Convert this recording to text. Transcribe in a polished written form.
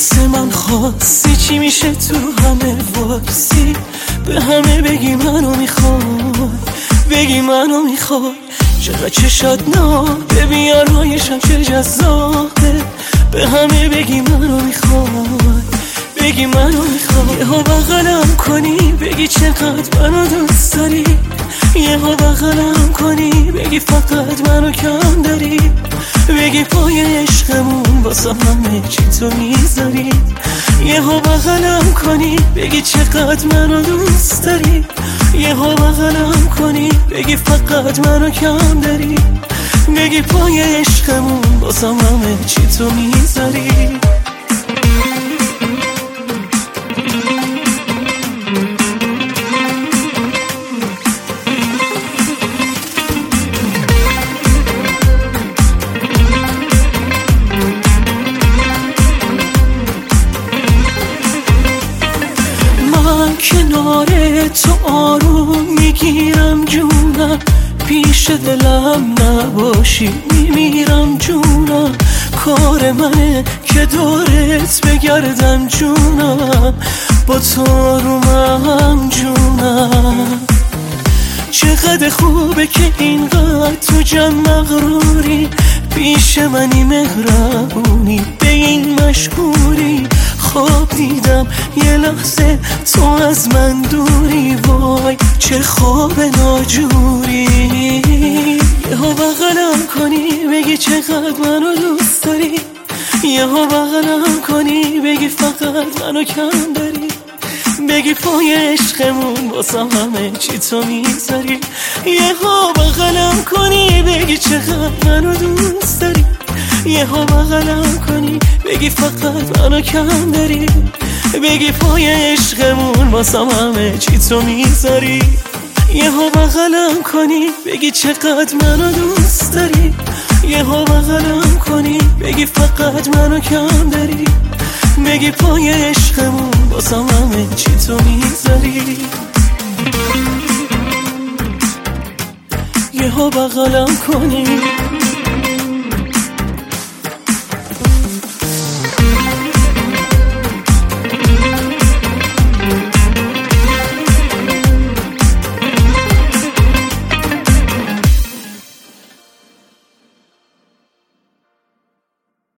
واسه من خواستی چی میشه تو همه وایسی به همه بگی منو میخوای، بگی منو میخوای. چقدر چشات نابه بیارایشم چه جذابه، به همه بگی منو میخوای، بگی منو میخوای. یه ها بغلم کنی بگی چقدر منو دوست داری، یه ها بغلم کنی بگی فقط منو کم داری، بگی پای عشقمون واسه همه چی تو میذاری. یه ها بغلم کنی بگی چقدر منو دوست داری، یه ها بغلم کنی بگی فقط منو کم داری، بگی پای عشقمون واسه همه چی تو میذاری. کنار تو آروم میگیرم جونم، پیش دلم نباشی میمیرم جونم. کار منه که دورت بگردم جونم، با تو آرومم جونم. چقدر خوبه که اینقدر تو جمع مغروری، پیش منی مهربونی به این مشهوری. خواب دیدم یه لحظه تو از من دوری، وای چه خواب ناجوری. یه ها بغلم کنی بگی چقدر منو دوست داری، یه ها بغلم کنی بگی فقط منو کم داری، بگی پای عشقمون واسه همه چی تو میذاری. یه ها بغلم کنی بگی چقدر منو دوست داری، یه ها بغلم کنی بگی فقط منو کم داری، بگی پای عشقمون واسه همه چی تو میذاری. یه ها بغلم کنی بگی چقدر منو دوست داری، یه ها بغلم کنی بگی فقط منو کم داری، بگی پای عشقمون واسه همه چی تو میذاری. یه ها بغلم کنی